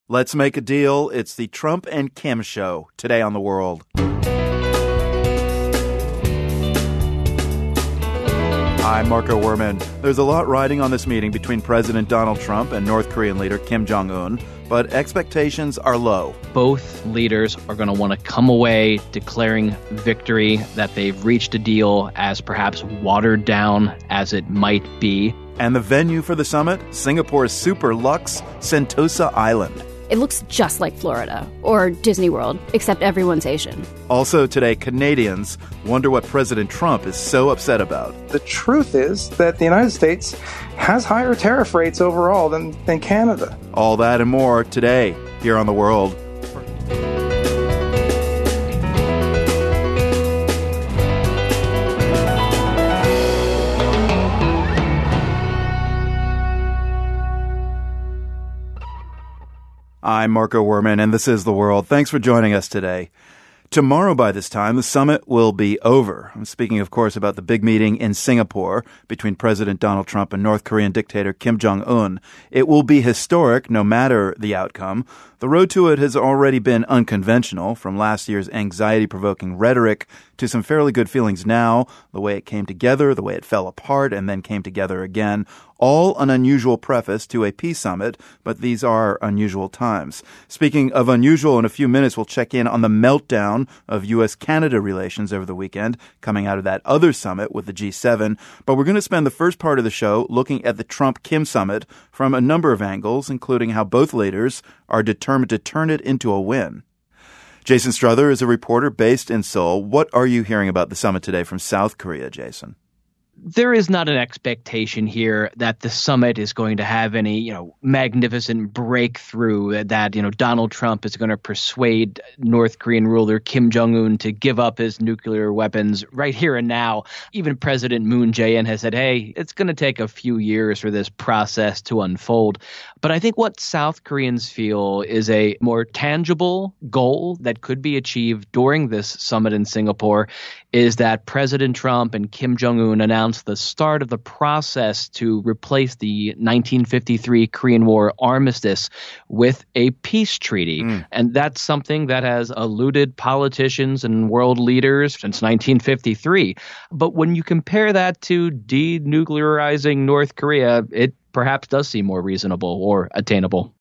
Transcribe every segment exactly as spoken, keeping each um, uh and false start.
Let's make a deal. It's the Trump and Kim show today on The World. I'm Marco Werman. There's a lot riding on this meeting between President Donald Trump and North Korean leader Kim Jong-un, but expectations are low. Both leaders are going to want to come away declaring victory, that they've reached a deal as perhaps watered down as it might be. And the venue for the summit? Singapore's super luxe Sentosa Island. It looks just like Florida or Disney World, except everyone's Asian. Also today, Canadians wonder what President Trump is so upset about. The truth is that the United States has higher tariff rates overall than, than Canada. All that and more today here on The World. I'm Marco Werman, and this is The World. Thanks for joining us today. Tomorrow by this time, the summit will be over. I'm speaking, of course, about the big meeting in Singapore between President Donald Trump and North Korean dictator Kim Jong-un. It will be historic no matter the outcome. The road to it has already been unconventional, from last year's anxiety-provoking rhetoric to some fairly good feelings now, the way it came together, the way it fell apart, and then came together again. All an unusual preface to a peace summit, but these are unusual times. Speaking of unusual, in a few minutes we'll check in on the meltdown of U S Canada relations over the weekend, coming out of that other summit with the G seven. But we're going to spend the first part of the show looking at the Trump-Kim summit from a number of angles, including how both leaders are determined to turn it into a win. Jason Strother is a reporter based in Seoul. What are you hearing about the summit today from South Korea, Jason? There is not an expectation here that the summit is going to have any, you know, magnificent breakthrough, that, you know, Donald Trump is going to persuade North Korean ruler Kim Jong-un to give up his nuclear weapons right here and now. Even President Moon Jae-in has said, hey, it's going to take a few years for this process to unfold. But I think what South Koreans feel is a more tangible goal that could be achieved during this summit in Singapore is that President Trump and Kim Jong-un announced the start of the process to replace the nineteen fifty-three Korean War armistice with a peace treaty. Mm. And that's something that has eluded politicians and world leaders since nineteen fifty-three. But when you compare that to denuclearizing North Korea, it perhaps does seem more reasonable or attainable.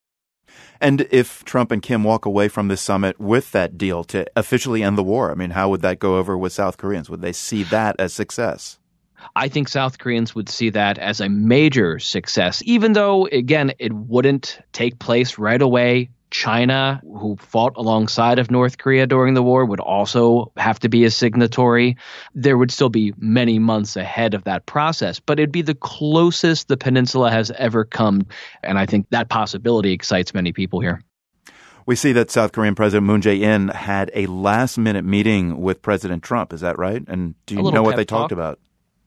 And if Trump and Kim walk away from this summit with that deal to officially end the war, I mean, how would that go over with South Koreans? Would they see that as success? I think South Koreans would see that as a major success, even though, again, it wouldn't take place right away. China, who fought alongside of North Korea during the war, would also have to be a signatory. There would still be many months ahead of that process, but it'd be the closest the peninsula has ever come. And I think that possibility excites many people here. We see that South Korean President Moon Jae-in had a last-minute meeting with President Trump. Is that right? And do you know what they talked about?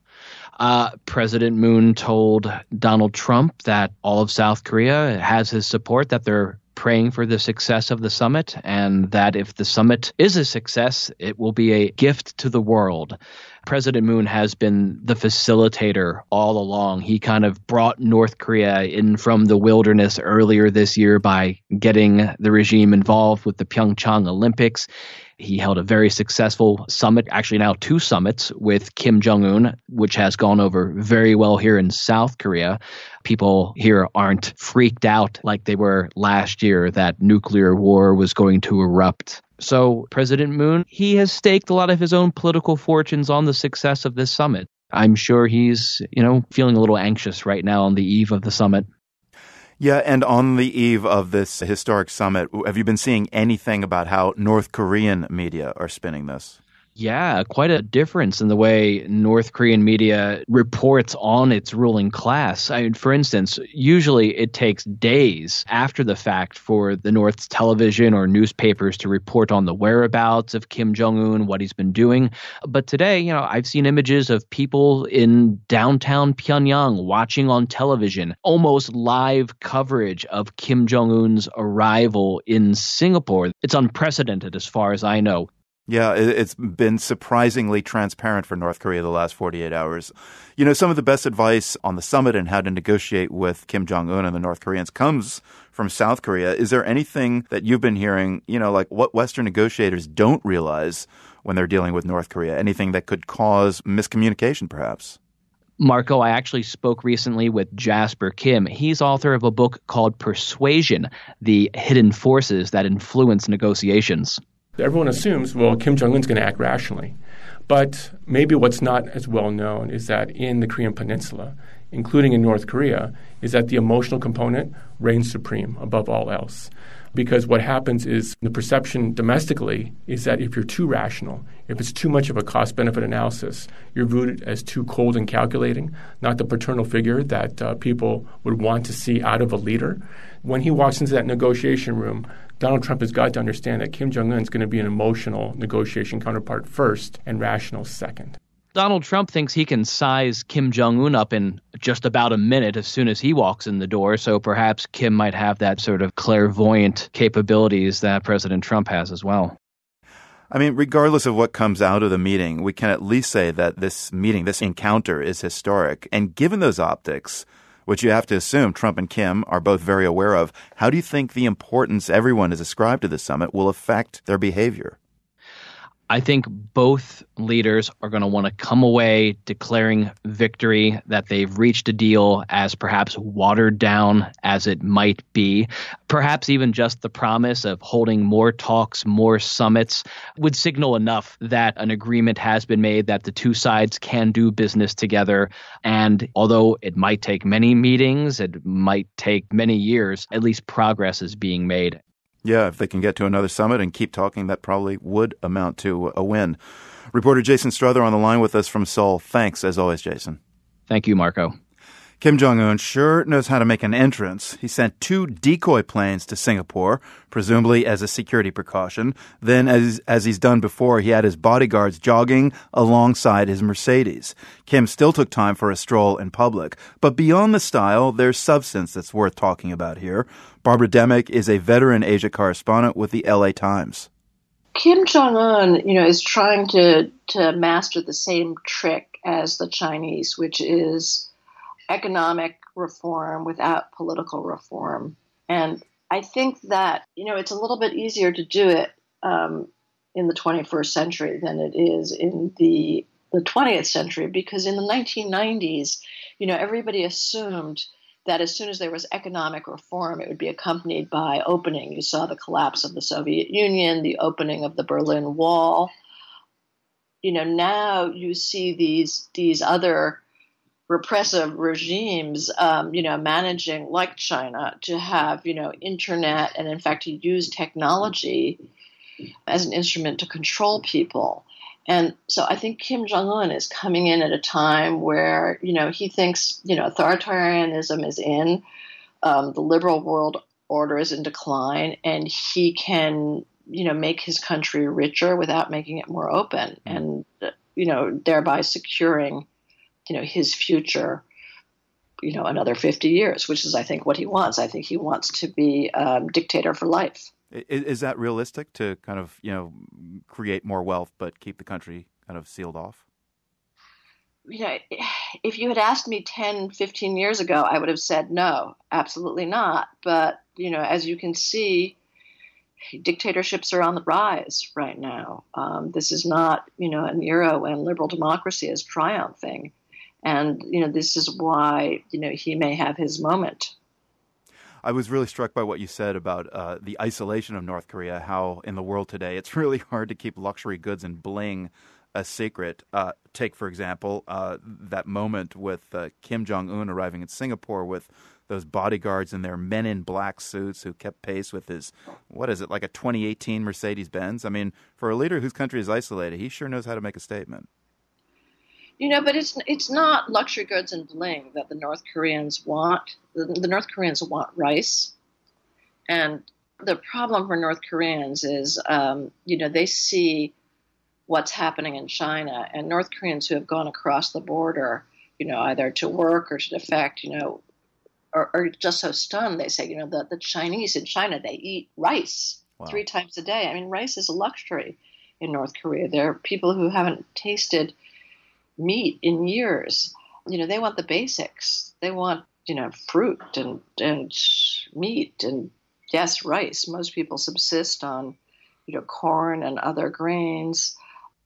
Uh, President Moon told Donald Trump that all of South Korea has his support, that they're praying for the success of the summit, and that if the summit is a success, it will be a gift to the world. President Moon has been the facilitator all along. He kind of brought North Korea in from the wilderness earlier this year by getting the regime involved with the Pyeongchang Olympics. He held a very successful summit, actually now two summits, with Kim Jong-un, which has gone over very well here in South Korea. People here aren't freaked out like they were last year that nuclear war was going to erupt. So President Moon, he has staked a lot of his own political fortunes on the success of this summit. I'm sure he's, you know, feeling a little anxious right now on the eve of the summit. Yeah, and on the eve of this historic summit, have you been seeing anything about how North Korean media are spinning this? Yeah, quite a difference in the way North Korean media reports on its ruling class. I mean, for instance, usually it takes days after the fact for the North's television or newspapers to report on the whereabouts of Kim Jong-un, what he's been doing. But today, you know, I've seen images of people in downtown Pyongyang watching on television, almost live coverage of Kim Jong-un's arrival in Singapore. It's unprecedented as far as I know. Yeah, it's been surprisingly transparent for North Korea the last forty-eight hours. You know, some of the best advice on the summit and how to negotiate with Kim Jong-un and the North Koreans comes from South Korea. Is there anything that you've been hearing, you know, like what Western negotiators don't realize when they're dealing with North Korea? Anything that could cause miscommunication, perhaps? Marco, I actually spoke recently with Jasper Kim. He's author of a book called Persuasion, The Hidden Forces That Influence Negotiations. Everyone assumes, well, Kim Jong-un's going to act rationally. But maybe what's not as well known is that in the Korean Peninsula, including in North Korea, is that the emotional component reigns supreme above all else. Because what happens is the perception domestically is that if you're too rational, if it's too much of a cost-benefit analysis, you're viewed as too cold and calculating, not the paternal figure that uh, people would want to see out of a leader. When he walks into that negotiation room, Donald Trump has got to understand that Kim Jong-un is going to be an emotional negotiation counterpart first and rational second. Donald Trump thinks he can size Kim Jong-un up in just about a minute as soon as he walks in the door, so perhaps Kim might have that sort of clairvoyant capabilities that President Trump has as well. I mean, regardless of what comes out of the meeting, we can at least say that this meeting, this encounter is historic. And given those optics, which you have to assume Trump and Kim are both very aware of, how do you think the importance everyone has ascribed to the summit will affect their behavior? I think both leaders are going to want to come away declaring victory, that they've reached a deal as perhaps watered down as it might be. Perhaps even just the promise of holding more talks, more summits would signal enough that an agreement has been made, that the two sides can do business together. And although it might take many meetings, it might take many years, at least progress is being made. Yeah, if they can get to another summit and keep talking, that probably would amount to a win. Reporter Jason Strother on the line with us from Seoul. Thanks, as always, Jason. Thank you, Marco. Kim Jong-un sure knows how to make an entrance. He sent two decoy planes to Singapore, presumably as a security precaution. Then, as, as he's done before, he had his bodyguards jogging alongside his Mercedes. Kim still took time for a stroll in public. But beyond the style, there's substance that's worth talking about here. Barbara Demick is a veteran Asia correspondent with the L A Times. Kim Jong-un, you know, is trying to, to master the same trick as the Chinese, which is economic reform without political reform. And I think that, you know, it's a little bit easier to do it um, in the twenty-first century than it is in the, the twentieth century, because in the nineteen nineties, you know, everybody assumed that as soon as there was economic reform, it would be accompanied by opening. You saw the collapse of the Soviet Union, the opening of the Berlin Wall. You know, now you see these these other repressive regimes, um, you know, managing, like China, to have, you know, internet and, in fact, to use technology as an instrument to control people. And so I think Kim Jong-un is coming in at a time where, you know, he thinks, you know, authoritarianism is in, um, the liberal world order is in decline, and he can, you know, make his country richer without making it more open and, you know, thereby securing, you know, his future, you know, another fifty years, which is, I think, what he wants. I think he wants to be um, dictator for life. Is, is that realistic, to kind of, you know, create more wealth but keep the country kind of sealed off? You know, if you had asked me ten, fifteen years ago, I would have said no, absolutely not. But, you know, as you can see, dictatorships are on the rise right now. Um, this is not, you know, an era when liberal democracy is triumphing. And, you know, this is why, you know, he may have his moment. I was really struck by what you said about uh, the isolation of North Korea, how in the world today it's really hard to keep luxury goods and bling a secret. Uh, take, for example, uh, that moment with uh, Kim Jong-un arriving in Singapore with those bodyguards in their men in black suits who kept pace with his, what is it, like a twenty eighteen Mercedes-Benz? I mean, for a leader whose country is isolated, he sure knows how to make a statement. You know, but it's it's not luxury goods and bling that the North Koreans want. The, the North Koreans want rice. And the problem for North Koreans is, um, you know, they see what's happening in China. And North Koreans who have gone across the border, you know, either to work or to defect, you know, are, are just so stunned. They say, you know, the, the Chinese in China, they eat rice wow. three times a day. I mean, rice is a luxury in North Korea. There are people who haven't tasted meat in years. You know, they want the basics. They want, you know, fruit and, and meat and, yes, rice. Most people subsist on, you know, corn and other grains.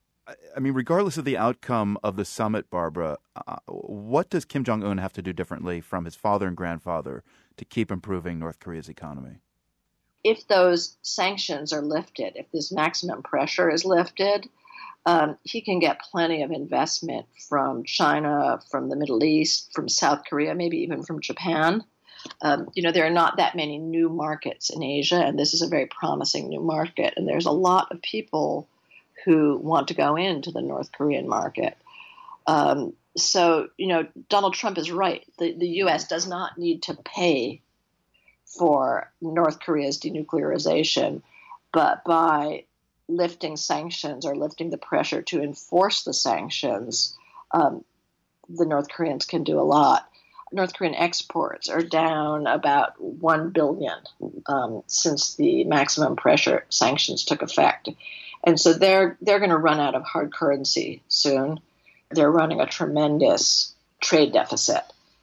I mean, regardless of the outcome of the summit, Barbara, uh, what does Kim Jong-un have to do differently from his father and grandfather to keep improving North Korea's economy? If those sanctions are lifted, if this maximum pressure is lifted, um, he can get plenty of investment from China, from the Middle East, from South Korea, maybe even from Japan. Um, you know, there are not that many new markets in Asia, and this is a very promising new market. And there's a lot of people who want to go into the North Korean market. Um, so, you know, Donald Trump is right. The, the U S does not need to pay for North Korea's denuclearization, but by lifting sanctions or lifting the pressure to enforce the sanctions, um, the North Koreans can do a lot. North Korean exports are down about one billion dollars um, since the maximum pressure sanctions took effect. And so they're they're going to run out of hard currency soon. They're running a tremendous trade deficit.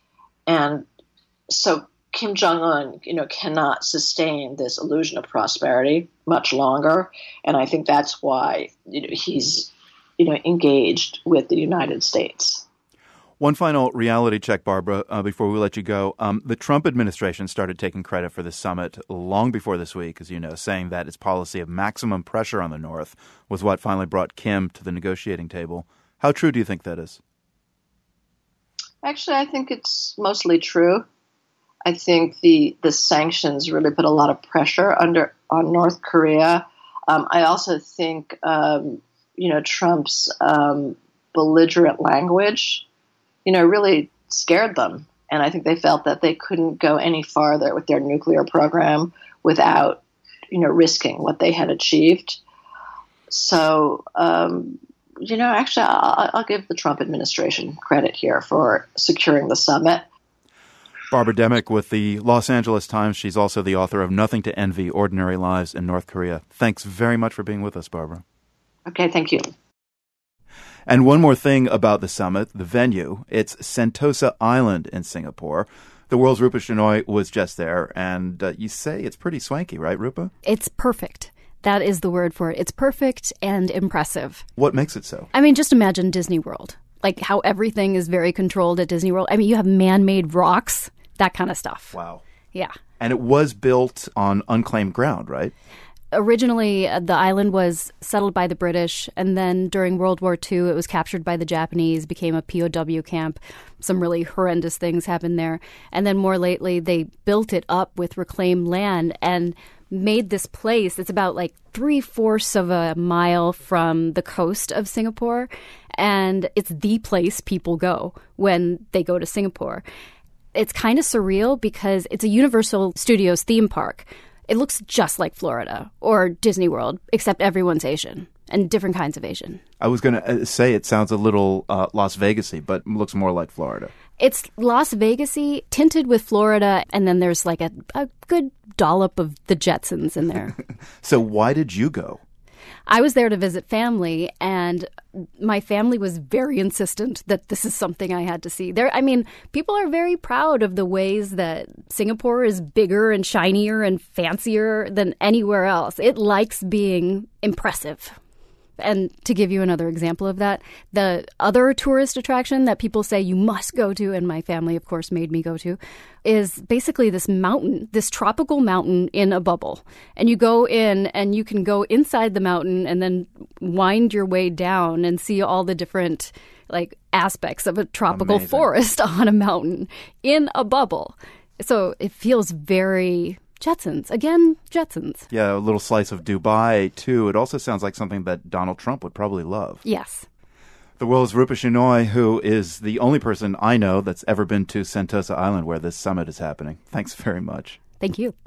And so Kim Jong-un, you know, cannot sustain this illusion of prosperity much longer. And I think that's why, you know, he's, you know, engaged with the United States. One final reality check, Barbara, uh, before we let you go. Um, the Trump administration started taking credit for the summit long before this week, as you know, saying that its policy of maximum pressure on the North was what finally brought Kim to the negotiating table. How true do you think that is? Actually, I think it's mostly true. I think the, the sanctions really put a lot of pressure under on North Korea. Um, I also think, um, you know, Trump's um, belligerent language, you know, really scared them. And I think they felt that they couldn't go any farther with their nuclear program without, you know, risking what they had achieved. So, um, you know, actually, I'll, I'll give the Trump administration credit here for securing the summit. Barbara Demick with the Los Angeles Times. She's also the author of Nothing to Envy, Ordinary Lives in North Korea. Thanks very much for being with us, Barbara. Okay, thank you. And one more thing about the summit, the venue. It's Sentosa Island in Singapore. The world's Rupa Shenoy was just there, and uh, you say it's pretty swanky, right, Rupa? It's perfect. That is the word for it. It's perfect and impressive. What makes it so? I mean, just imagine Disney World. Like how everything is very controlled at Disney World. I mean, you have man-made rocks, that kind of stuff. Wow. Yeah. And it was built on unclaimed ground, right? Originally, uh, the island was settled by the British, and then during World War Two, it was captured by the Japanese, became a P O W camp. Some really horrendous things happened there. And then more lately, they built it up with reclaimed land and made this place. It's about like three-fourths of a mile from the coast of Singapore, and it's the place people go when they go to Singapore. It's kind of surreal because it's a Universal Studios theme park. It looks just like Florida or Disney World, except everyone's Asian and different kinds of Asian. I was going to say it sounds a little uh, Las Vegas-y, but looks more like Florida. It's Las Vegas-y, tinted with Florida, and then there's like a, a good dollop of the Jetsons in there. So why did you go? I was there to visit family, and my family was very insistent that this is something I had to see. There, I mean, people are very proud of the ways that Singapore is bigger and shinier and fancier than anywhere else. It likes being impressive. And to give you another example of that, the other tourist attraction that people say you must go to, and my family, of course, made me go to, is basically this mountain, this tropical mountain in a bubble. And you go in and you can go inside the mountain and then wind your way down and see all the different like aspects of a tropical Amazing. Forest on a mountain in a bubble. So it feels very Jetsons. Again, Jetsons. Yeah, a little slice of Dubai, too. It also sounds like something that Donald Trump would probably love. Yes. The world's Rupa Shenoy, who is the only person I know that's ever been to Sentosa Island where this summit is happening. Thanks very much. Thank you.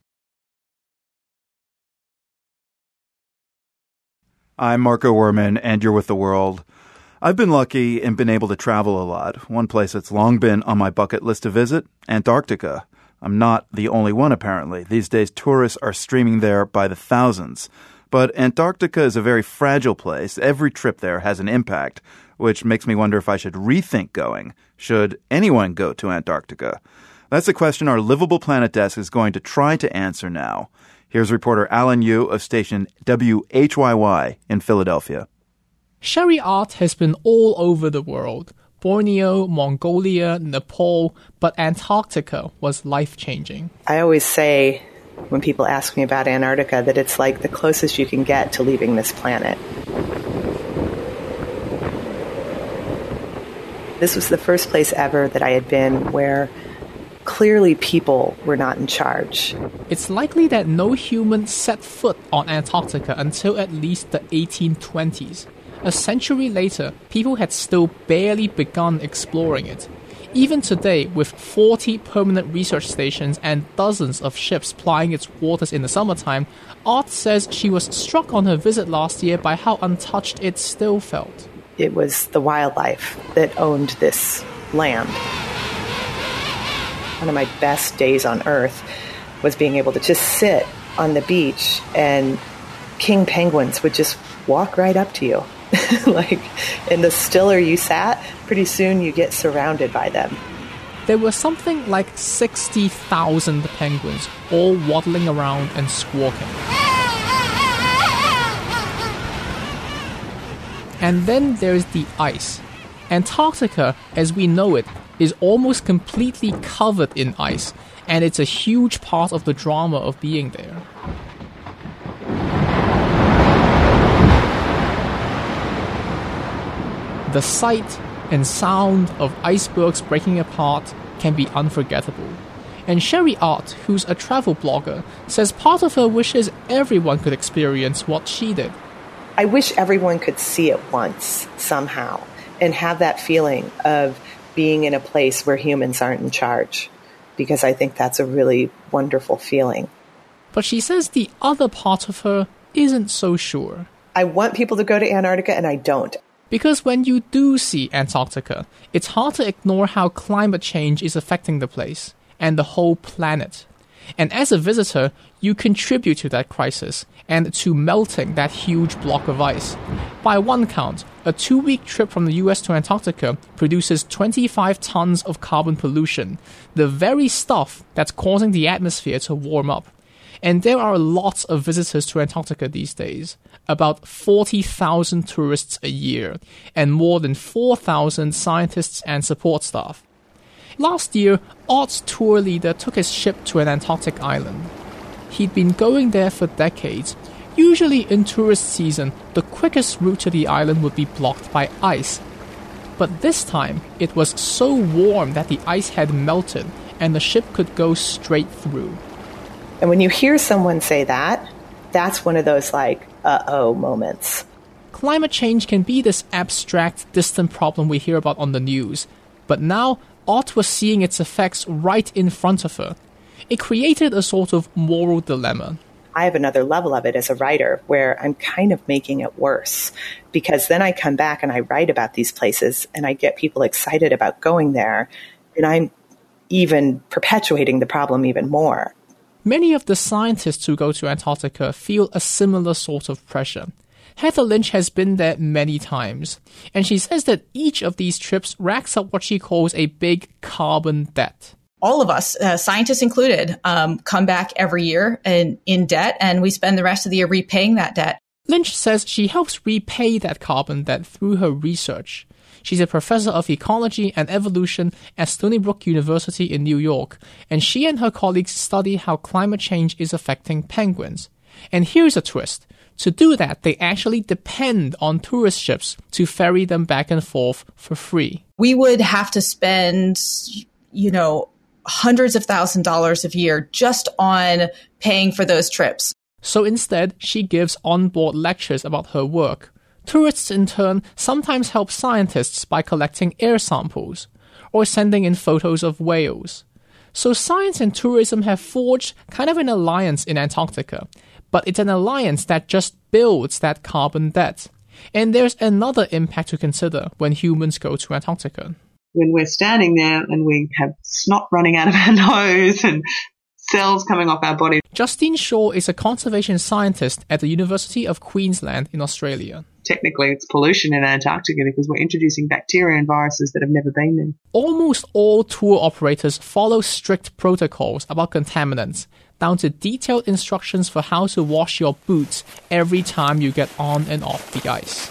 I'm Marco Werman, and you're with The World. I've been lucky and been able to travel a lot. One place that's long been on my bucket list to visit, Antarctica. I'm not the only one, apparently. These days, tourists are streaming there by the thousands. But Antarctica is a very fragile place. Every trip there has an impact, which makes me wonder if I should rethink going. Should anyone go to Antarctica? That's a question our Livable Planet desk is going to try to answer now. Here's reporter Alan Yu of station W H Y Y in Philadelphia. Sherry Ott has been all over the world. Borneo, Mongolia, Nepal, but Antarctica was life-changing. I always say, when people ask me about Antarctica, that it's like the closest you can get to leaving this planet. This was the first place ever that I had been where clearly people were not in charge. It's likely that no human set foot on Antarctica until at least the eighteen twenties. A century later, people had still barely begun exploring it. Even today, with forty permanent research stations and dozens of ships plying its waters in the summertime, Ott says she was struck on her visit last year by how untouched it still felt. It was the wildlife that owned this land. One of my best days on Earth was being able to just sit on the beach and king penguins would just walk right up to you. Like, and the stiller you sat, pretty soon you get surrounded by them. There were something like sixty thousand penguins, all waddling around and squawking. And then there's the ice. Antarctica, as we know it, is almost completely covered in ice, and it's a huge part of the drama of being there. The sight and sound of icebergs breaking apart can be unforgettable. And Sherry Ott, who's a travel blogger, says part of her wish is everyone could experience what she did. I wish everyone could see it once, somehow, and have that feeling of being in a place where humans aren't in charge, because I think that's a really wonderful feeling. But she says the other part of her isn't so sure. I want people to go to Antarctica, and I don't. Because when you do see Antarctica, it's hard to ignore how climate change is affecting the place and the whole planet. And as a visitor, you contribute to that crisis and to melting that huge block of ice. By one count, a two-week trip from the U S to Antarctica produces twenty-five tons of carbon pollution, the very stuff that's causing the atmosphere to warm up. And there are lots of visitors to Antarctica these days, about forty thousand tourists a year, and more than four thousand scientists and support staff. Last year, Ott's tour leader took his ship to an Antarctic island. He'd been going there for decades. Usually in tourist season, the quickest route to the island would be blocked by ice. But this time, it was so warm that the ice had melted, and the ship could go straight through. And when you hear someone say that, that's one of those, like, uh-oh moments. Climate change can be this abstract, distant problem we hear about on the news. But now, Ott was seeing its effects right in front of her. It created a sort of moral dilemma. I have another level of it as a writer where I'm kind of making it worse, because then I come back and I write about these places and I get people excited about going there, and I'm even perpetuating the problem even more. Many of the scientists who go to Antarctica feel a similar sort of pressure. Heather Lynch has been there many times, and she says that each of these trips racks up what she calls a big carbon debt. All of us, uh, scientists included, um, come back every year in, in debt, and we spend the rest of the year repaying that debt. Lynch says she helps repay that carbon debt through her research. She's a professor of ecology and evolution at Stony Brook University in New York, and she and her colleagues study how climate change is affecting penguins. And here's a twist. To do that, they actually depend on tourist ships to ferry them back and forth for free. We would have to spend, you know, hundreds of thousand dollars a year just on paying for those trips. So instead, she gives on-board lectures about her work. Tourists, in turn, sometimes help scientists by collecting air samples or sending in photos of whales. So science and tourism have forged kind of an alliance in Antarctica, but it's an alliance that just builds that carbon debt. And there's another impact to consider when humans go to Antarctica. When we're standing there and we have snot running out of our nose and cells coming off our body. Justine Shaw is a conservation scientist at the University of Queensland in Australia. Technically, it's pollution in Antarctica because we're introducing bacteria and viruses that have never been there. Almost all tour operators follow strict protocols about contaminants, down to detailed instructions for how to wash your boots every time you get on and off the ice.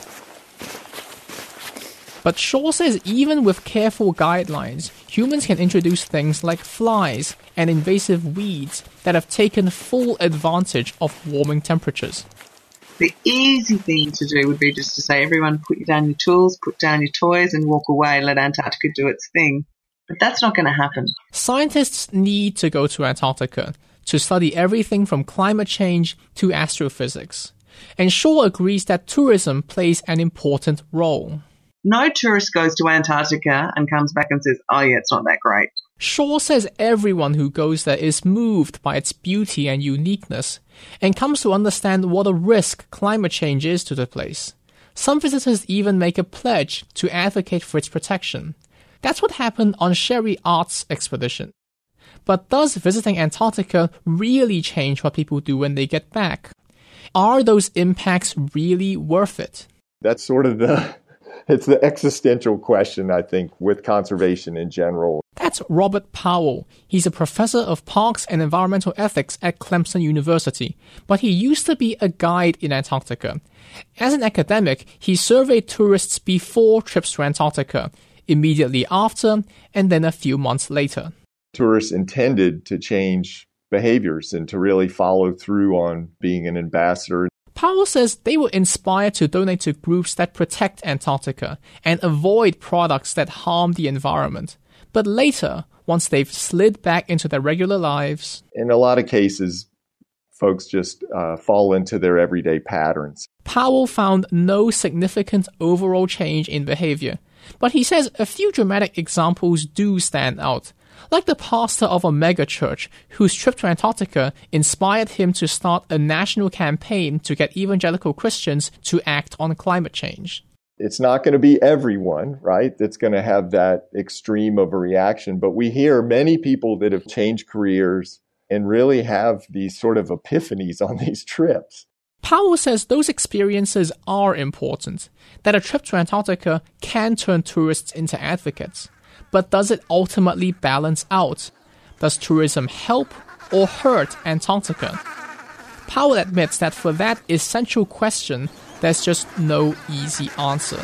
But Shaw says even with careful guidelines, humans can introduce things like flies and invasive weeds that have taken full advantage of warming temperatures. The easy thing to do would be just to say, everyone put down your tools, put down your toys and walk away, let Antarctica do its thing. But that's not going to happen. Scientists need to go to Antarctica to study everything from climate change to astrophysics. And Shaw agrees that tourism plays an important role. No tourist goes to Antarctica and comes back and says, oh yeah, it's not that great. Shaw says everyone who goes there is moved by its beauty and uniqueness and comes to understand what a risk climate change is to the place. Some visitors even make a pledge to advocate for its protection. That's what happened on Sherry Art's expedition. But does visiting Antarctica really change what people do when they get back? Are those impacts really worth it? That's sort of the... It's the existential question, I think, with conservation in general. That's Robert Powell. He's a professor of parks and environmental ethics at Clemson University, but he used to be a guide in Antarctica. As an academic, he surveyed tourists before trips to Antarctica, immediately after, and then a few months later. Tourists intended to change behaviors and to really follow through on being an ambassador. Powell says they were inspired to donate to groups that protect Antarctica and avoid products that harm the environment. But later, once they've slid back into their regular lives... In a lot of cases, folks just uh, fall into their everyday patterns. Powell found no significant overall change in behavior. But he says a few dramatic examples do stand out. Like the pastor of a megachurch whose trip to Antarctica inspired him to start a national campaign to get evangelical Christians to act on climate change. It's not going to be everyone, right, that's going to have that extreme of a reaction. But we hear many people that have changed careers and really have these sort of epiphanies on these trips. Powell says those experiences are important, that a trip to Antarctica can turn tourists into advocates. But does it ultimately balance out? Does tourism help or hurt Antarctica? Powell admits that for that essential question, there's just no easy answer.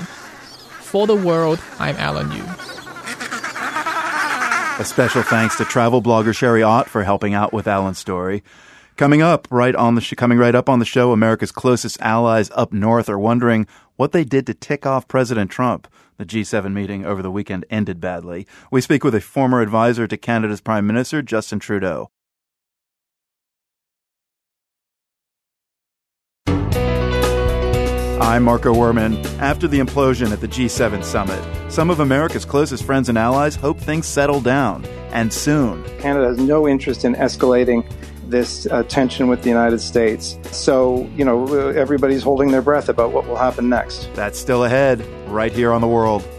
For The World, I'm Alan Yu. A special thanks to travel blogger Sherry Ott for helping out with Alan's story. Coming up, right on the sh- coming right up on the show, America's closest allies up north are wondering what they did to tick off President Trump. The G seven meeting over the weekend ended badly. We speak with a former advisor to Canada's Prime Minister, Justin Trudeau. I'm Marco Werman. After the implosion at the G seven summit, some of America's closest friends and allies hope things settle down, and soon. Canada has no interest in escalating this uh, tension with the United States. So, you know, everybody's holding their breath about what will happen next. That's still ahead, right here on The World.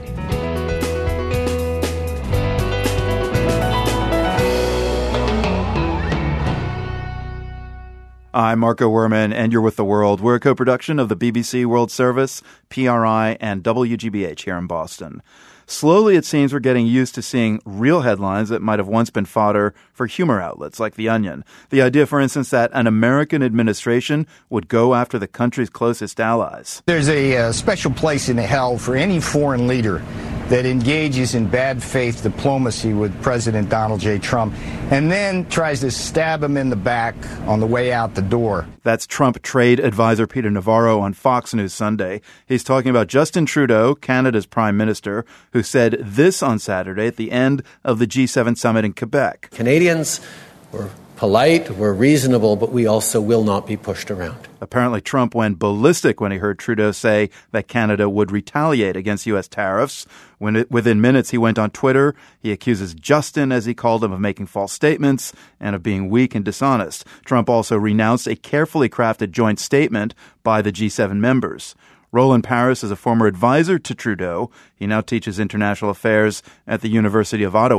I'm Marco Werman, and you're with The World. We're a co-production of the B B C World Service, P R I, and W G B H here in Boston. Slowly, it seems we're getting used to seeing real headlines that might have once been fodder for humor outlets like The Onion. The idea, for instance, that an American administration would go after the country's closest allies. There's a uh, special place in hell for any foreign leader that engages in bad faith diplomacy with President Donald J. Trump and then tries to stab him in the back on the way out the door. That's Trump trade advisor Peter Navarro on Fox News Sunday. He's talking about Justin Trudeau, Canada's prime minister, who said this on Saturday at the end of the G seven summit in Quebec. Canadians were polite, we're reasonable, but we also will not be pushed around. Apparently, Trump went ballistic when he heard Trudeau say that Canada would retaliate against U S tariffs. When it, within minutes, he went on Twitter. He accuses Justin, as he called him, of making false statements and of being weak and dishonest. Trump also renounced a carefully crafted joint statement by the G seven members. Roland Paris is a former advisor to Trudeau. He now teaches international affairs at the University of Ottawa.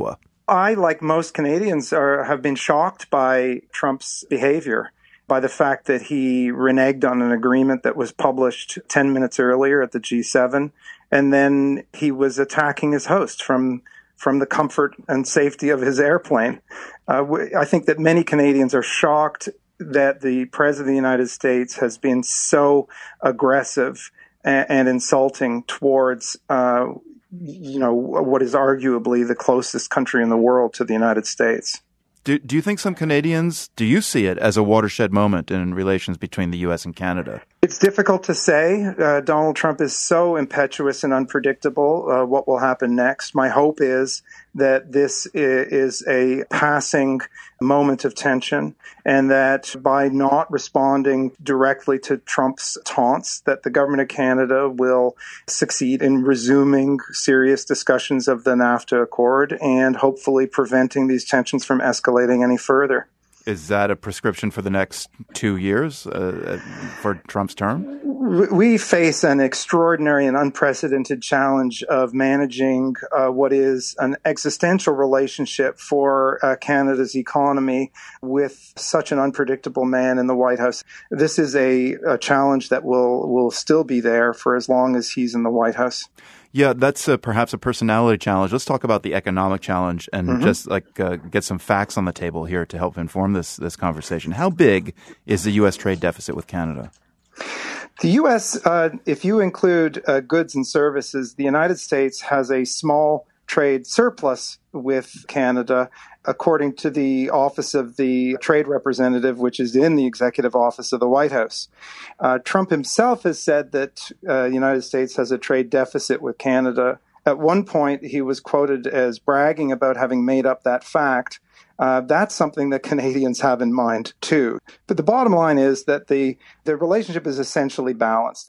I, like most Canadians, are, have been shocked by Trump's behavior, by the fact that he reneged on an agreement that was published ten minutes earlier at the G seven, and then he was attacking his host from from the comfort and safety of his airplane. Uh, I think that many Canadians are shocked that the President of the United States has been so aggressive and, and insulting towards uh, you know, what is arguably the closest country in the world to the United States. Do, do you think some Canadians, do you see it as a watershed moment in relations between the U S and Canada? It's difficult to say. Uh, Donald Trump is so impetuous and unpredictable. Uh, what will happen next? My hope is that this is a passing moment of tension, and that by not responding directly to Trump's taunts, that the government of Canada will succeed in resuming serious discussions of the NAFTA Accord and hopefully preventing these tensions from escalating any further. Is that a prescription for the next two years uh, for Trump's term? We face an extraordinary and unprecedented challenge of managing uh, what is an existential relationship for uh, Canada's economy with such an unpredictable man in the White House. This is a, a challenge that will, will still be there for as long as he's in the White House. Yeah, that's a, perhaps a personality challenge. Let's talk about the economic challenge and mm-hmm. just like uh, get some facts on the table here to help inform this this conversation. How big is the U S trade deficit with Canada? The U S, uh, if you include uh, goods and services, the United States has a small trade surplus with Canada, according to the Office of the Trade Representative, which is in the Executive Office of the White House. Uh, Trump himself has said that uh, the United States has a trade deficit with Canada. At one point, he was quoted as bragging about having made up that fact. Uh, that's something that Canadians have in mind, too. But the bottom line is that the, the relationship is essentially balanced.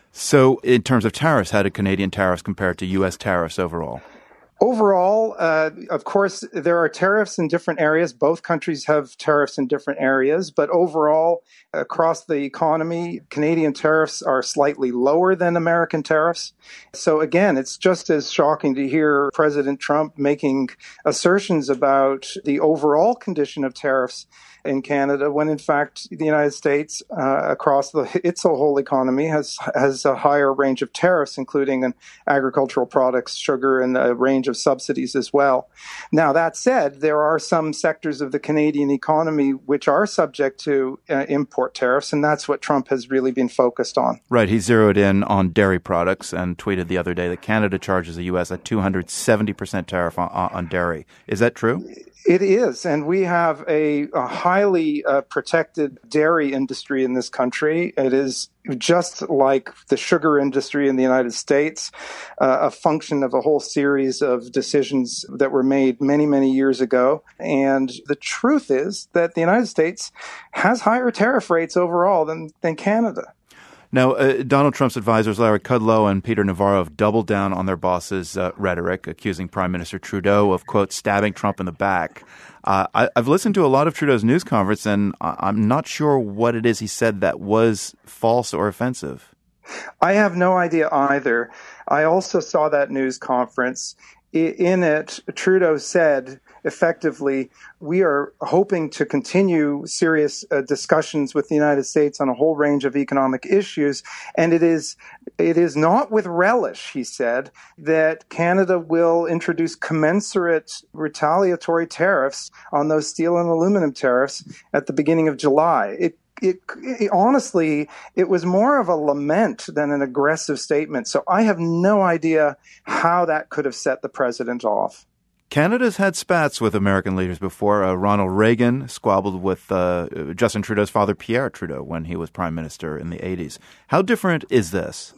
So in terms of tariffs, how do Canadian tariffs compare to U S tariffs overall? Overall, uh, of course, there are tariffs in different areas. Both countries have tariffs in different areas. But overall, across the economy, Canadian tariffs are slightly lower than American tariffs. So again, it's just as shocking to hear President Trump making assertions about the overall condition of tariffs in Canada, when in fact the United States, uh, across the, its whole economy, has has a higher range of tariffs, including in agricultural products, sugar, and a range of subsidies as well. Now, that said, there are some sectors of the Canadian economy which are subject to uh, import tariffs, and that's what Trump has really been focused on. Right. He zeroed in on dairy products and tweeted the other day that Canada charges the U S a two hundred seventy percent tariff on, on dairy. Is that true? It is, and we have a, a highly uh, protected dairy industry in this country. It is just like the sugar industry in the United States, uh, a function of a whole series of decisions that were made many, many years ago. And the truth is that the United States has higher tariff rates overall than, than Canada. Now, uh, Donald Trump's advisors, Larry Kudlow and Peter Navarro, have doubled down on their boss's uh, rhetoric, accusing Prime Minister Trudeau of, quote, stabbing Trump in the back. Uh, I, I've listened to a lot of Trudeau's news conference, and I'm not sure what it is he said that was false or offensive. I have no idea either. I also saw that news conference. In it, Trudeau said, effectively, we are hoping to continue serious uh, discussions with the United States on a whole range of economic issues. And it is it is not with relish, he said, that Canada will introduce commensurate retaliatory tariffs on those steel and aluminum tariffs at the beginning of July. It It, it, honestly, it was more of a lament than an aggressive statement. So I have no idea how that could have set the president off. Canada's had spats with American leaders before. Uh, Ronald Reagan squabbled with uh, Justin Trudeau's father, Pierre Trudeau, when he was prime minister in the eighties. How different is this?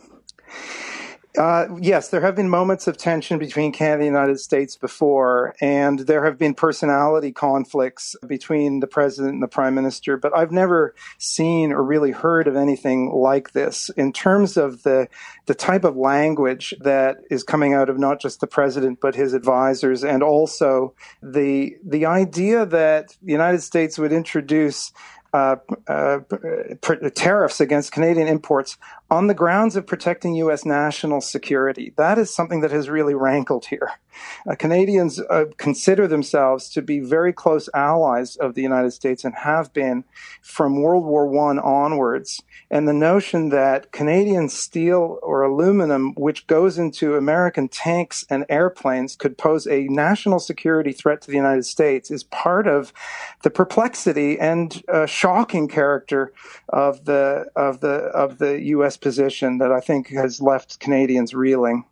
Uh, yes, there have been moments of tension between Canada and the United States before, and there have been personality conflicts between the president and the prime minister, but I've never seen or really heard of anything like this in terms of the the type of language that is coming out of not just the president, but his advisors, and also the the idea that the United States would introduce uh, uh, tariffs against Canadian imports on the grounds of protecting U S national security. That is something that has really rankled here. Uh, Canadians uh, consider themselves to be very close allies of the United States and have been from World War One onwards. And the notion that Canadian steel or aluminum, which goes into American tanks and airplanes, could pose a national security threat to the United States is part of the perplexity and uh, shocking character of the of the of the U S position that I think has left Canadians reeling.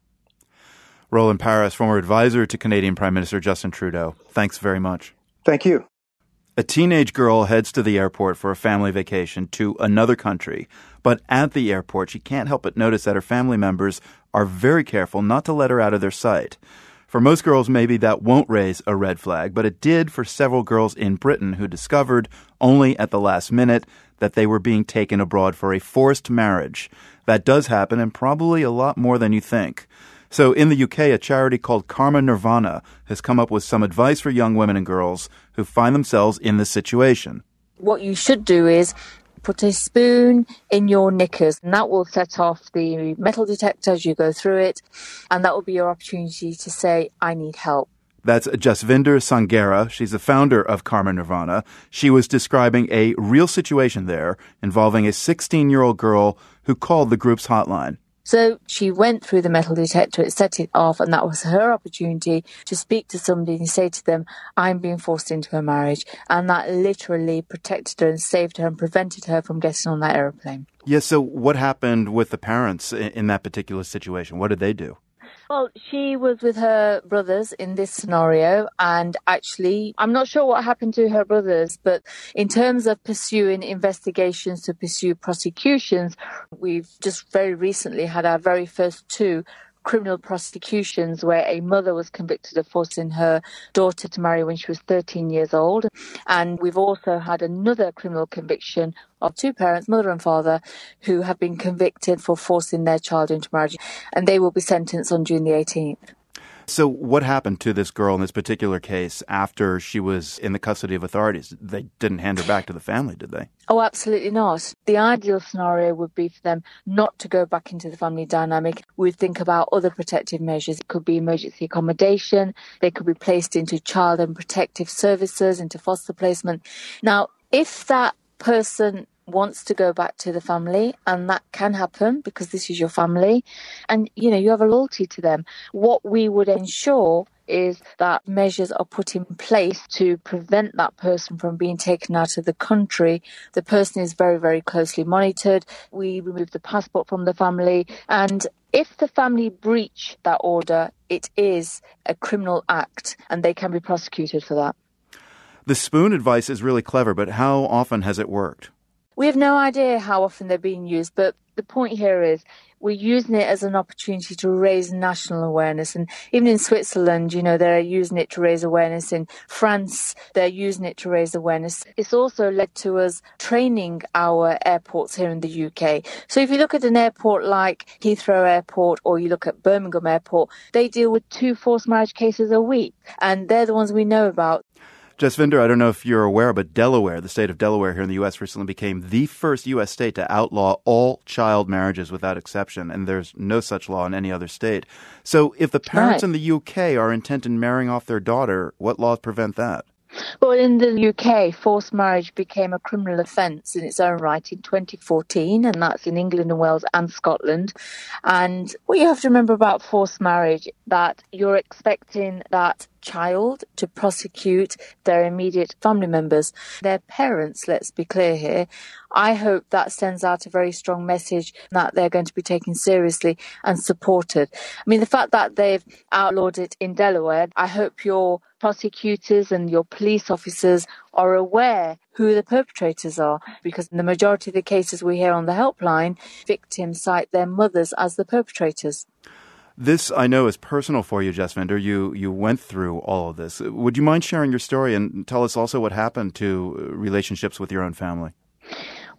Roland Paris, former advisor to Canadian Prime Minister Justin Trudeau. Thanks very much. Thank you. A teenage girl heads to the airport for a family vacation to another country, but at the airport she can't help but notice that her family members are very careful not to let her out of their sight. For most girls, maybe that won't raise a red flag, but it did for several girls in Britain who discovered only at the last minute that they were being taken abroad for a forced marriage. That does happen, and probably a lot more than you think. So in the U K, a charity called Karma Nirvana has come up with some advice for young women and girls who find themselves in this situation. What you should do is put a spoon in your knickers, and that will set off the metal detector as you go through it, and that will be your opportunity to say, I need help. That's Jasvinder Sangera. She's the founder of Karma Nirvana. She was describing a real situation there involving a sixteen-year-old girl who called the group's hotline. So she went through the metal detector, it set it off, and that was her opportunity to speak to somebody and say to them, I'm being forced into a marriage. And that literally protected her and saved her and prevented her from getting on that airplane. Yeah, so what happened with the parents in that particular situation? What did they do? Well, she was with her brothers in this scenario, and actually, I'm not sure what happened to her brothers, but in terms of pursuing investigations to pursue prosecutions, we've just very recently had our very first two criminal prosecutions where a mother was convicted of forcing her daughter to marry when she was thirteen years old. And we've also had another criminal conviction of two parents, mother and father, who have been convicted for forcing their child into marriage. And they will be sentenced on June the eighteenth. So what happened to this girl in this particular case after she was in the custody of authorities? They didn't hand her back to the family, did they? Oh, absolutely not. The ideal scenario would be for them not to go back into the family dynamic. We'd think about other protective measures. It could be emergency accommodation. They could be placed into child and protective services, into foster placement. Now, if that person wants to go back to the family, and that can happen because this is your family, and you know you have a loyalty to them, what we would ensure is that measures are put in place to prevent that person from being taken out of the country. The person is very, very closely monitored. We remove the passport from the family, and if the family breach that order, it is a criminal act, and they can be prosecuted for that. The spoon advice is really clever, but how often has it worked? We have no idea how often they're being used, but the point here is we're using it as an opportunity to raise national awareness. And even in Switzerland, you know, they're using it to raise awareness. In France, they're using it to raise awareness. It's also led to us training our airports here in the U K. So if you look at an airport like Heathrow Airport or you look at Birmingham Airport, they deal with two forced marriage cases a week. And they're the ones we know about. Jasvinder, I don't know if you're aware, but Delaware, the state of Delaware here in the U S, recently became the first U S state to outlaw all child marriages without exception, and there's no such law in any other state. So if the parents Right. in the U K are intent in marrying off their daughter, what laws prevent that? Well, in the U K, forced marriage became a criminal offence in its own right in twenty fourteen, and that's in England and Wales and Scotland. And what you have to remember about forced marriage, that you're expecting that child to prosecute their immediate family members, their parents, let's be clear here. I hope that sends out a very strong message that they're going to be taken seriously and supported. I mean, the fact that they've outlawed it in Delaware, I hope your prosecutors and your police officers are aware who the perpetrators are, because in the majority of the cases we hear on the helpline, victims cite their mothers as the perpetrators. This, I know, is personal for you, Jasvinder. You you went through all of this. Would you mind sharing your story and tell us also what happened to relationships with your own family?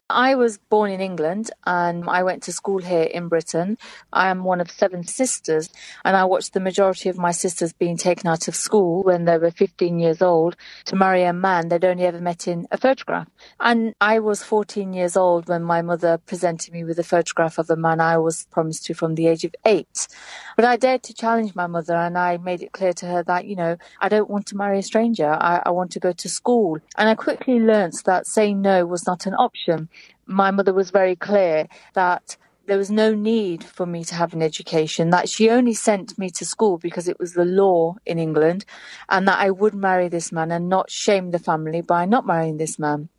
I was born in England and I went to school here in Britain. I am one of seven sisters, and I watched the majority of my sisters being taken out of school when they were fifteen years old to marry a man they'd only ever met in a photograph. And I was fourteen years old when my mother presented me with a photograph of a man I was promised to from the age of eight. But I dared to challenge my mother, and I made it clear to her that, you know, I don't want to marry a stranger. I, I want to go to school. And I quickly learnt that saying no was not an option. My mother was very clear that there was no need for me to have an education, that she only sent me to school because it was the law in England, and that I would marry this man and not shame the family by not marrying this man.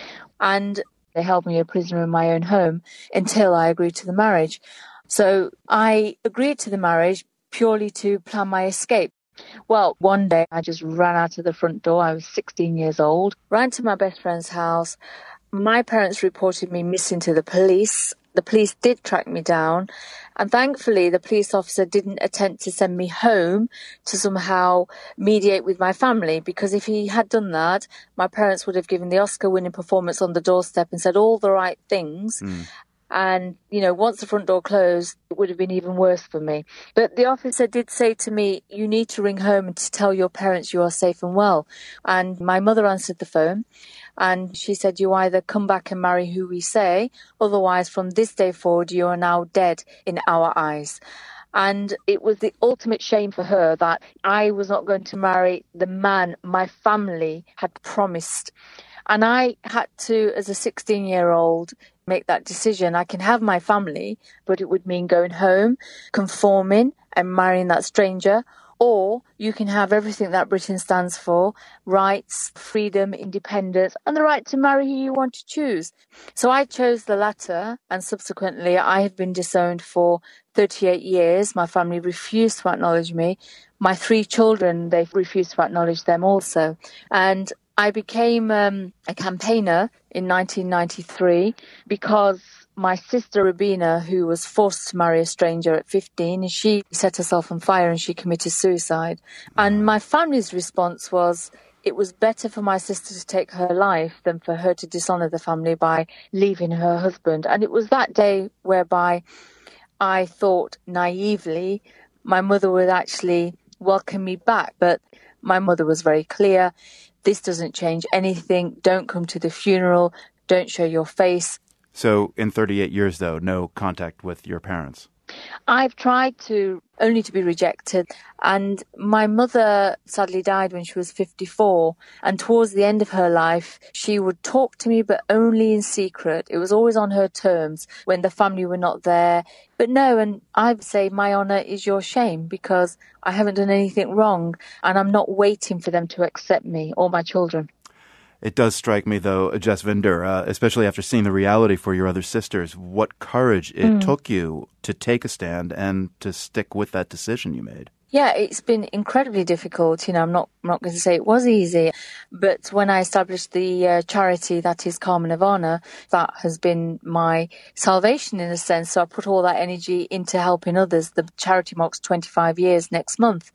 And they held me a prisoner in my own home until I agreed to the marriage. So I agreed to the marriage purely to plan my escape. Well, one day I just ran out of the front door. I was sixteen years old, ran to my best friend's house. My parents reported me missing to the police. The police did track me down, and thankfully the police officer didn't attempt to send me home to somehow mediate with my family, because if he had done that, my parents would have given the Oscar-winning performance on the doorstep and said all the right things. Mm. And, you know, once the front door closed, it would have been even worse for me. But the officer did say to me, you need to ring home and to tell your parents you are safe and well. And my mother answered the phone and she said, you either come back and marry who we say, otherwise from this day forward, you are now dead in our eyes. And it was the ultimate shame for her that I was not going to marry the man my family had promised. And I had to, as a sixteen-year-old, make that decision. I can have my family, but it would mean going home, conforming and marrying that stranger. Or you can have everything that Britain stands for, rights, freedom, independence, and the right to marry who you want to choose. So I chose the latter, and subsequently I have been disowned for thirty-eight years. My family refused to acknowledge me. My three children, they refused to acknowledge them also. And I became um, a campaigner in nineteen ninety-three because my sister Rabina, who was forced to marry a stranger at fifteen, and she set herself on fire and she committed suicide. And my family's response was, it was better for my sister to take her life than for her to dishonour the family by leaving her husband. And it was that day whereby I thought naively my mother would actually welcome me back. But my mother was very clear. This doesn't change anything. Don't come to the funeral. Don't show your face. So in thirty-eight years, though, no contact with your parents? I've tried to, only to be rejected. And my mother sadly died when she was fifty-four. And towards the end of her life, she would talk to me, but only in secret. It was always on her terms when the family were not there. But no, and I would say my honour is your shame because I haven't done anything wrong. And I'm not waiting for them to accept me or my children. It does strike me, though, Jasvinder, uh, especially after seeing the reality for your other sisters, what courage it mm. took you to take a stand and to stick with that decision you made. Yeah, it's been incredibly difficult. You know, I'm not I'm not going to say it was easy, but when I established the uh, charity that is Karma Nirvana, that has been my salvation in a sense. So I put all that energy into helping others. The charity marks twenty-five years next month.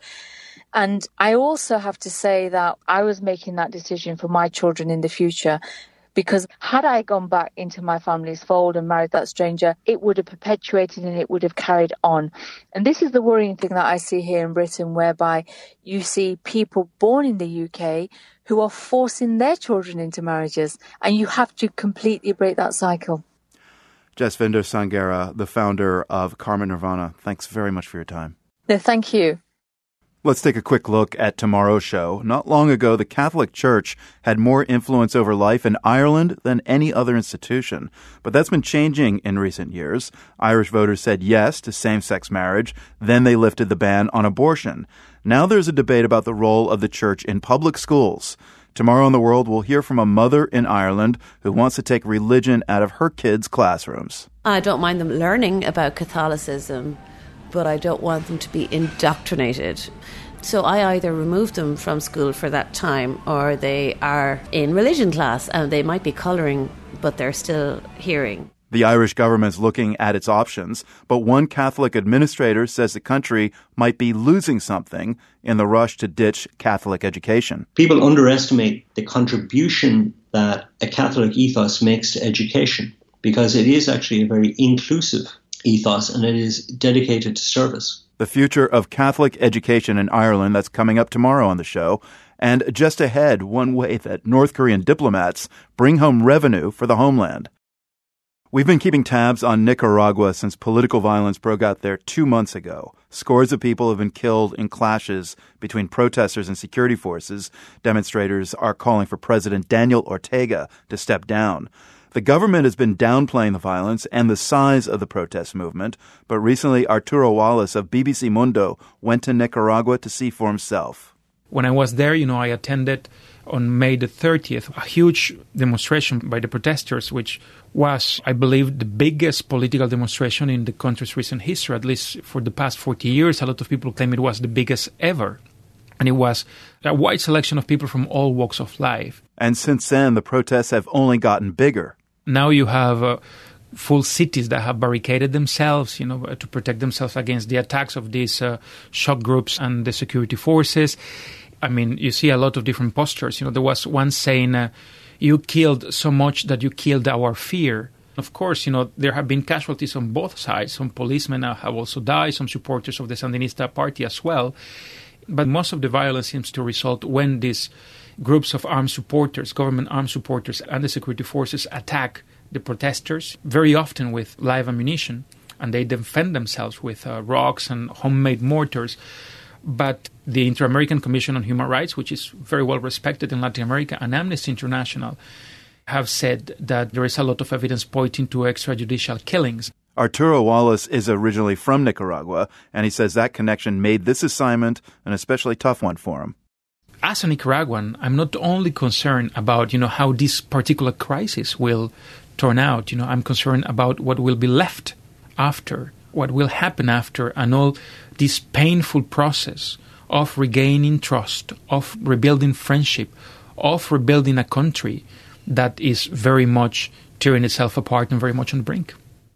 And I also have to say that I was making that decision for my children in the future, because had I gone back into my family's fold and married that stranger, it would have perpetuated and it would have carried on. And this is the worrying thing that I see here in Britain, whereby you see people born in the U K who are forcing their children into marriages, and you have to completely break that cycle. Jasvinder Sanghera, the founder of Karma Nirvana, thanks very much for your time. No, thank you. Let's take a quick look at tomorrow's show. Not long ago, the Catholic Church had more influence over life in Ireland than any other institution. But that's been changing in recent years. Irish voters said yes to same-sex marriage. Then they lifted the ban on abortion. Now there's a debate about the role of the church in public schools. Tomorrow in the World, we'll hear from a mother in Ireland who wants to take religion out of her kids' classrooms. I don't mind them learning about Catholicism, but I don't want them to be indoctrinated. So I either remove them from school for that time, or they are in religion class and they might be colouring, but they're still hearing. The Irish government's looking at its options, but one Catholic administrator says the country might be losing something in the rush to ditch Catholic education. People underestimate the contribution that a Catholic ethos makes to education, because it is actually a very inclusive ethos and it is dedicated to service. The future of Catholic education in Ireland, that's coming up tomorrow on the show. And just ahead, one way that North Korean diplomats bring home revenue for the homeland. We've been keeping tabs on Nicaragua since political violence broke out there two months ago. Scores of people have been killed in clashes between protesters and security forces. Demonstrators are calling for President Daniel Ortega to step down. The government has been downplaying the violence and the size of the protest movement, but recently Arturo Wallace of B B C Mundo went to Nicaragua to see for himself. When I was there, you know, I attended on May the thirtieth a huge demonstration by the protesters, which was, I believe, the biggest political demonstration in the country's recent history, at least for the past forty years. A lot of people claim it was the biggest ever. And it was a wide selection of people from all walks of life. And since then, the protests have only gotten bigger. Now you have uh, full cities that have barricaded themselves, you know, to protect themselves against the attacks of these uh, shock groups and the security forces. I mean, you see a lot of different postures. You know, there was one saying, uh, you killed so much that you killed our fear. Of course, you know, there have been casualties on both sides. Some policemen have also died, some supporters of the Sandinista party as well. But most of the violence seems to result when these groups of armed supporters, government armed supporters, and the security forces attack the protesters, very often with live ammunition, and they defend themselves with uh, rocks and homemade mortars. But the Inter-American Commission on Human Rights, which is very well respected in Latin America, and Amnesty International have said that there is a lot of evidence pointing to extrajudicial killings. Arturo Wallace is originally from Nicaragua, and he says that connection made this assignment an especially tough one for him. As a Nicaraguan, I'm not only concerned about, you know, how this particular crisis will turn out. You know, I'm concerned about what will be left after, what will happen after, and all this painful process of regaining trust, of rebuilding friendship, of rebuilding a country that is very much tearing itself apart and very much on the brink.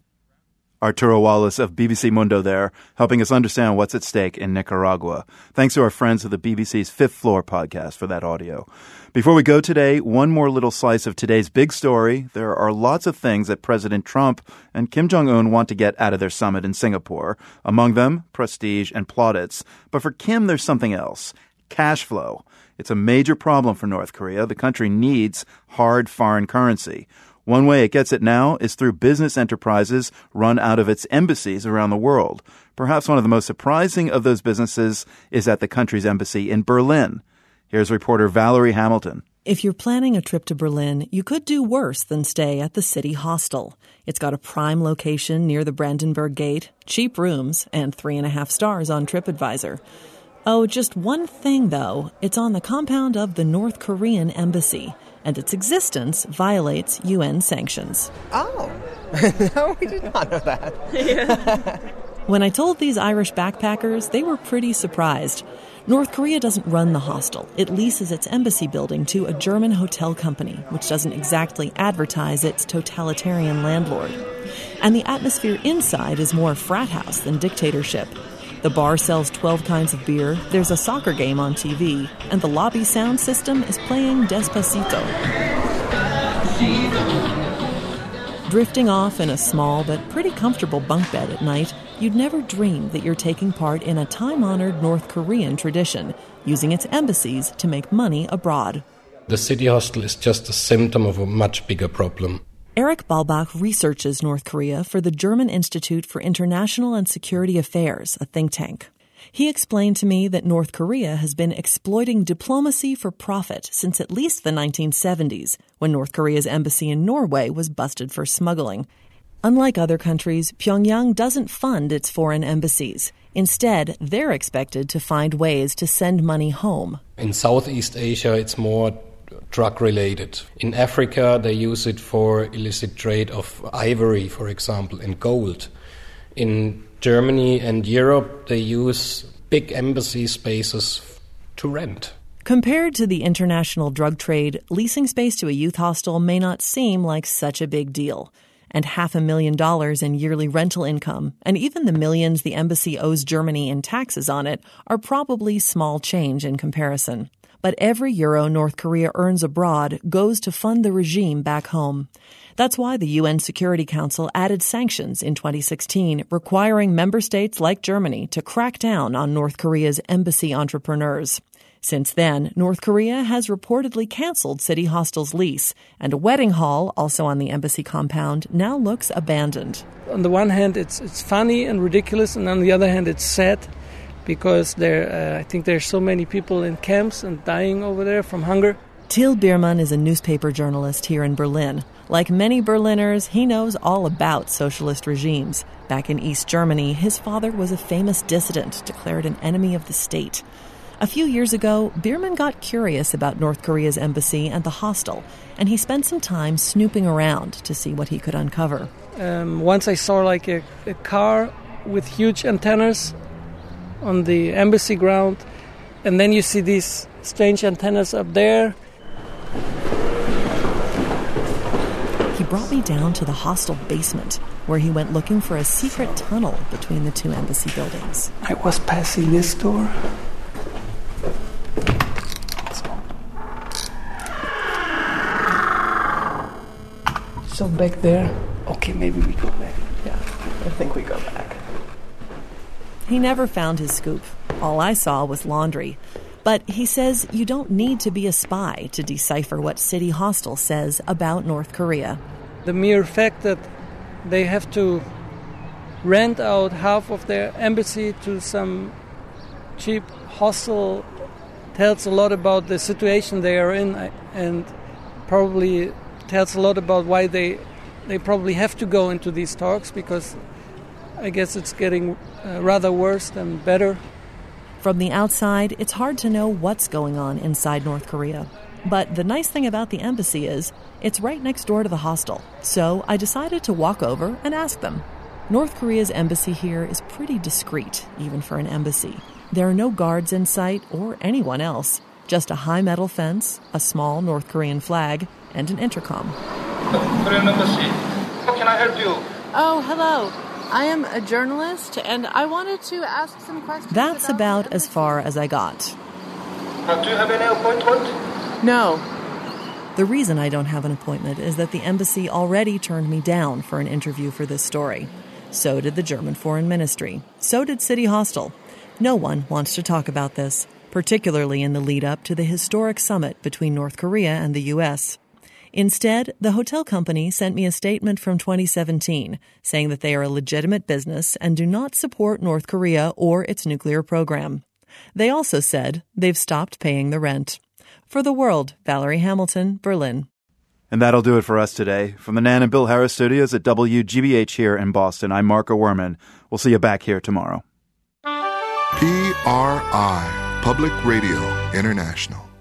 Arturo Wallace of B B C Mundo there, helping us understand what's at stake in Nicaragua. Thanks to our friends of the B B C's Fifth Floor podcast for that audio. Before we go today, one more little slice of today's big story. There are lots of things that President Trump and Kim Jong-un want to get out of their summit in Singapore. Among them, prestige and plaudits. But for Kim, there's something else. Cash flow. It's a major problem for North Korea. The country needs hard foreign currency. One way it gets it now is through business enterprises run out of its embassies around the world. Perhaps one of the most surprising of those businesses is at the country's embassy in Berlin. Here's reporter Valerie Hamilton. If you're planning a trip to Berlin, you could do worse than stay at the city hostel. It's got a prime location near the Brandenburg Gate, cheap rooms, and three and a half stars on TripAdvisor. Oh, just one thing, though. It's on the compound of the North Korean embassy, and its existence violates U N sanctions. Oh, no, we did not know that. Yeah. When I told these Irish backpackers, they were pretty surprised. North Korea doesn't run the hostel. It leases its embassy building to a German hotel company, which doesn't exactly advertise its totalitarian landlord. And the atmosphere inside is more frat house than dictatorship. The bar sells twelve kinds of beer, there's a soccer game on T V, and the lobby sound system is playing Despacito. Drifting off in a small but pretty comfortable bunk bed at night, you'd never dream that you're taking part in a time-honored North Korean tradition, using its embassies to make money abroad. The city hostel is just a symptom of a much bigger problem. Eric Balbach researches North Korea for the German Institute for International and Security Affairs, a think tank. He explained to me that North Korea has been exploiting diplomacy for profit since at least the nineteen seventies, when North Korea's embassy in Norway was busted for smuggling. Unlike other countries, Pyongyang doesn't fund its foreign embassies. Instead, they're expected to find ways to send money home. In Southeast Asia, it's more drug-related. In Africa, they use it for illicit trade of ivory, for example, and gold. In Germany and Europe, they use big embassy spaces to rent. Compared to the international drug trade, leasing space to a youth hostel may not seem like such a big deal. And half a million dollars in yearly rental income, and even the millions the embassy owes Germany in taxes on it, are probably small change in comparison. But every euro North Korea earns abroad goes to fund the regime back home. That's why the U N Security Council added sanctions in twenty sixteen, requiring member states like Germany to crack down on North Korea's embassy entrepreneurs. Since then, North Korea has reportedly canceled City Hostel's lease, and a wedding hall, also on the embassy compound, now looks abandoned. On the one hand, it's it's funny and ridiculous, and on the other hand, it's sad because there, uh, I think there's so many people in camps and dying over there from hunger. Till Biermann is a newspaper journalist here in Berlin. Like many Berliners, he knows all about socialist regimes. Back in East Germany, his father was a famous dissident, declared an enemy of the state. A few years ago, Biermann got curious about North Korea's embassy and the hostel, and he spent some time snooping around to see what he could uncover. Um, once I saw like a, a car with huge antennas on the embassy ground, and then you see these strange antennas up there. He brought me down to the hostel basement, where he went looking for a secret tunnel between the two embassy buildings. I was passing this door. So back there. Okay, maybe we go back. Yeah, I think we go back. He never found his scoop. All I saw was laundry. But he says you don't need to be a spy to decipher what City Hostel says about North Korea. The mere fact that they have to rent out half of their embassy to some cheap hostel tells a lot about the situation they are in, and probably tells a lot about why they they probably have to go into these talks, because I guess it's getting uh, rather worse than better. From the outside, it's hard to know what's going on inside North Korea. But the nice thing about the embassy is it's right next door to the hostel. So I decided to walk over and ask them. North Korea's embassy here is pretty discreet, even for an embassy. There are no guards in sight or anyone else. Just a high metal fence, a small North Korean flag, and an intercom. Korean embassy. How can I help you? Oh, hello. I am a journalist, and I wanted to ask some questions. That's about, about as far as I got. Uh, do you have any appointment? No. The reason I don't have an appointment is that the embassy already turned me down for an interview for this story. So did the German Foreign Ministry. So did City Hostel. No one wants to talk about this, particularly in the lead-up to the historic summit between North Korea and the U S Instead, the hotel company sent me a statement from twenty seventeen saying that they are a legitimate business and do not support North Korea or its nuclear program. They also said they've stopped paying the rent. For The World, Valerie Hamilton, Berlin. And that'll do it for us today. From the Nan and Bill Harris studios at W G B H here in Boston, I'm Marco Werman. We'll see you back here tomorrow. P R I, Public Radio International.